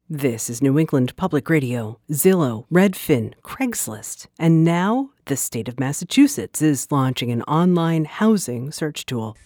This is New England Public Radio, Zillow, Redfin, Craigslist, and now the state of Massachusetts is launching an online housing search tool.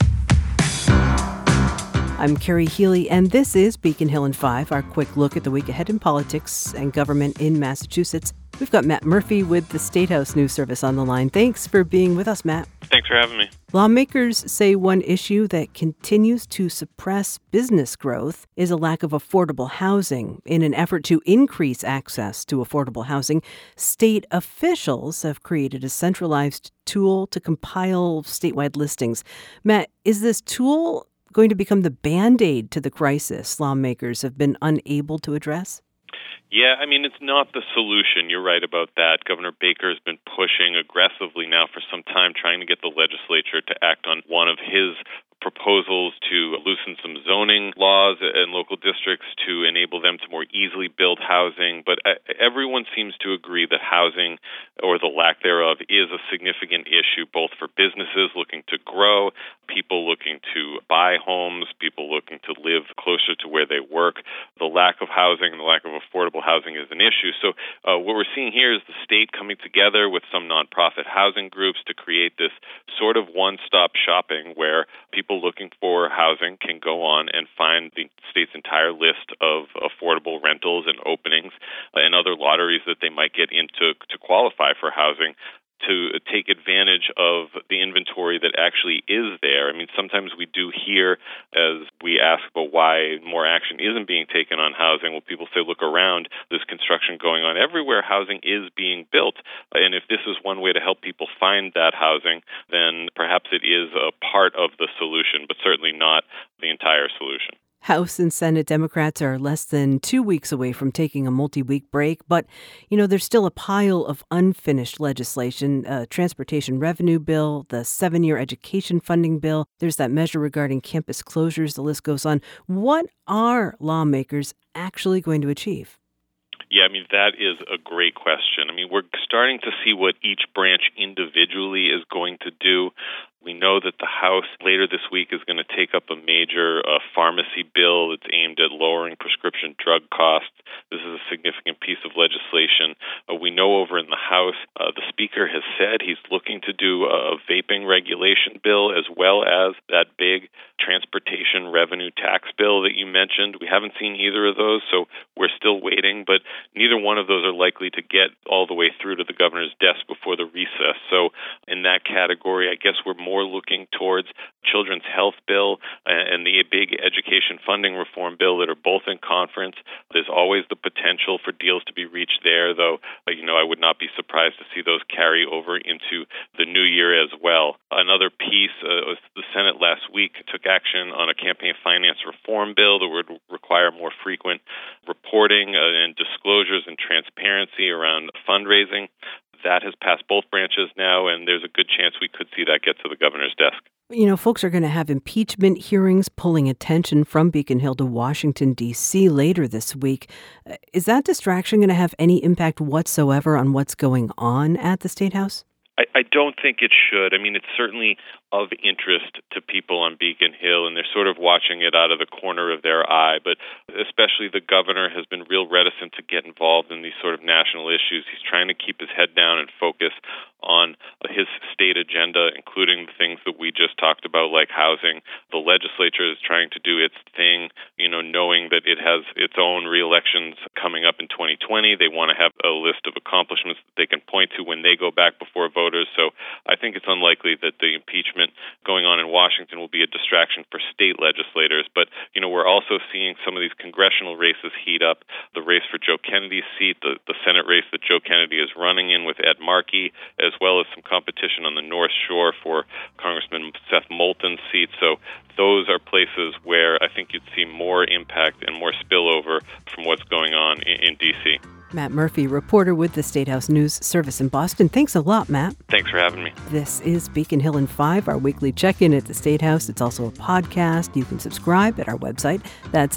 I'm Carrie Healy, and this is Beacon Hill in 5, our quick look at the week ahead in politics and government in Massachusetts. We've got Matt Murphy with the State House News Service on the line. Thanks for being with us, Matt. Thanks for having me. Lawmakers say one issue that continues to suppress business growth is a lack of affordable housing. In an effort to increase access to affordable housing, state officials have created a centralized tool to compile statewide listings. Matt, is this tool going to become the Band-Aid to the crisis lawmakers have been unable to address? Yeah, it's not the solution. You're right about that. Governor Baker has been pushing aggressively now for some time, trying to get the legislature to act on one of his proposals to loosen some zoning laws in local districts to enable them to more easily build housing. But everyone seems to agree that housing, or the lack thereof, is a significant issue, both for businesses looking to grow, people looking to buy homes, people looking to live closer to where they work. The lack of housing and the lack of affordable housing is an issue. So what we're seeing here is the state coming together with some nonprofit housing groups to create this sort of one-stop shopping where people looking for housing can go on and find the state's entire list of affordable rentals and openings and other lotteries that they might get into to qualify for housing, to take advantage of the inventory that actually is there. Sometimes we do hear, as we ask about why more action isn't being taken on housing, well, people say, look around, there's construction going on everywhere, housing is being built. And if this is one way to help people find that housing, then perhaps it is a part of the solution, but certainly not the entire solution. House and Senate Democrats are less than 2 weeks away from taking a multi-week break, but, there's still a pile of unfinished legislation, a transportation revenue bill, the 7-year education funding bill. There's that measure regarding campus closures. The list goes on. What are lawmakers actually going to achieve? Yeah, that is a great question. We're starting to see what each branch individually is going to do. We know that the House later this week is going to take up a major pharmacy bill that's aimed at lowering prescription drug costs. This is a significant piece of legislation. We know over in the House, the Speaker has said he's looking to do a vaping regulation bill as well as that big transportation revenue tax bill that you mentioned. We haven't seen either of those, so we're still waiting, but neither one of those are likely to get all the way through to the governor's desk before the recess. So in that category, I guess we're more looking towards children's health bill and the big education funding reform bill that are both in conference. There's always the potential for deals to be reached there, though, I would not be surprised to see those carry over into the new year as well. Another piece, the Senate last week took action on a campaign finance reform bill that would require more frequent reporting and disclosures and transparency around fundraising. That has passed both branches now, and there's a good chance we could see that get to the governor's desk. Folks are going to have impeachment hearings pulling attention from Beacon Hill to Washington, D.C. later this week. Is that distraction going to have any impact whatsoever on what's going on at the State House? I don't think it should. It's certainly of interest to people on Beacon Hill, and they're sort of watching it out of the corner of their eye. But especially the governor has been real reticent to get involved in these sort of national issues. He's trying to keep his head down and focus on his state agenda, including the things that we just talked about, like housing. The legislature is trying to do its thing, knowing that it has its own re-elections coming up in 2020. They want to have a list of accomplishments that they can point to when they go back before voters. So I think it's unlikely that the impeachment going on in Washington will be a distraction for state legislators. But, we're also seeing some of these congressional races heat up. The race for Joe Kennedy's seat, the Senate race that Joe Kennedy is running in with Ed Markey, as well as some competition on the North Shore for Congressman Seth Moulton's seat. So those are places where I think you'd see more impact and more spillover from what's going on in D.C. Matt Murphy, reporter with the State House News Service in Boston. Thanks a lot, Matt. Thanks for having me. This is Beacon Hill in 5, our weekly check-in at the State House. It's also a podcast. You can subscribe at our website. That's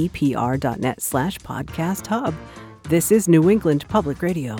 nepr.net/podcast hub. This is New England Public Radio.